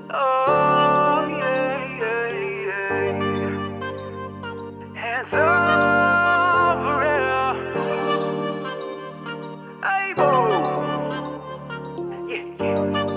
Oh, yeah, yeah, yeah. Hands up, for real. Hey, boo. Yeah,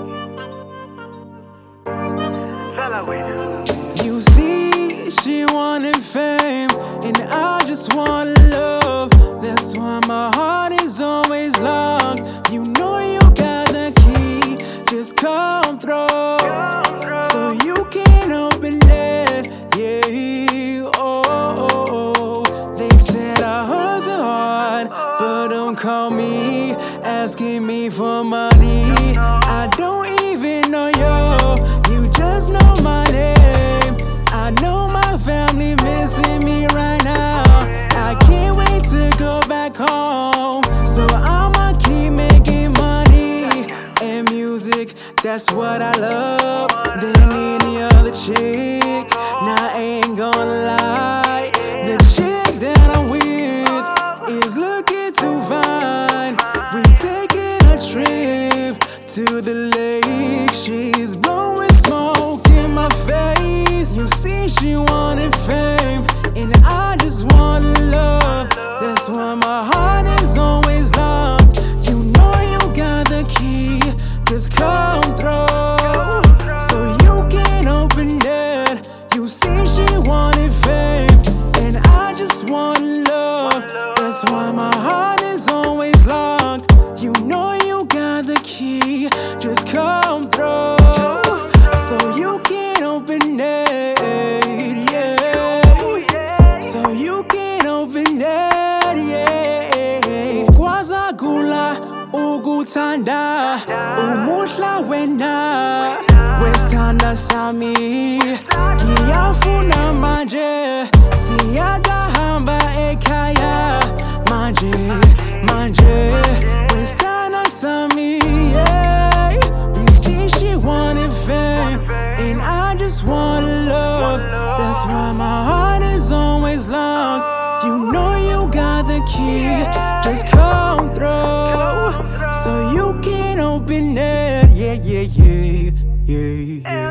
yeah. Fella with. You see, she wanted fame, and I just want love. That's why my heart is always locked. You know you got the key, just come through, so you can open it. Yeah, oh. They said I hustle hard, but don't call me asking me for money. I don't even know you just know my name. I know my family missing me right now. I can't wait to go back home, so I'ma keep making money and music. That's what I love than any other chick. Now I ain't gonna lie, the chick that I'm with is looking too fine. We taking a trip to the lake. She's blowing smoke in my face. You see, she wanted fame, and I just want love. That's why my heart is always locked. You know you got the key, just come through, so you can open it. You see, she wanted fame, and I just want love. That's why my heart is always locked. You know you got the key, just come through, so you can open it. Yeah, so you can open it. Yeah, Kwazagula, Ugutanda, Umuhla wena, Westanda sami, Giyafuna manje, Siyagahamba ekaya, manje, Westanda sami. Yeah, you see, she wanted fame, and I just want love. That's why my heart is always locked. You know you got the key, just come through, so you can open it. Yeah, yeah, yeah, yeah.